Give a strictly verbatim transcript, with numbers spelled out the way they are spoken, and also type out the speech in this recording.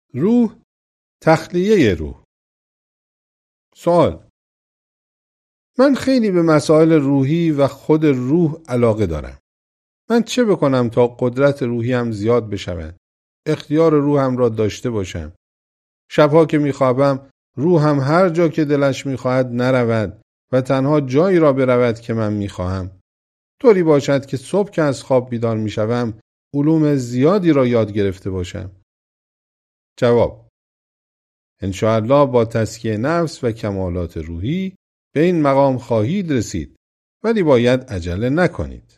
روح، تخلیه روح. سوال: من خیلی به مسائل روحی و خود روح علاقه دارم. من چه بکنم تا قدرت روحیم زیاد بشود؟ اختیار روحم را داشته باشم. شبها که میخوابم روحم هر جا که دلش میخواهد نرود و تنها جایی را برود که من میخواهم. طوری باشد که صبح که از خواب بیدار میشوم علوم زیادی را یاد گرفته باشم. جواب: انشاءالله با تزکیه نفس و کمالات روحی به این مقام خواهید رسید، ولی باید عجله نکنید.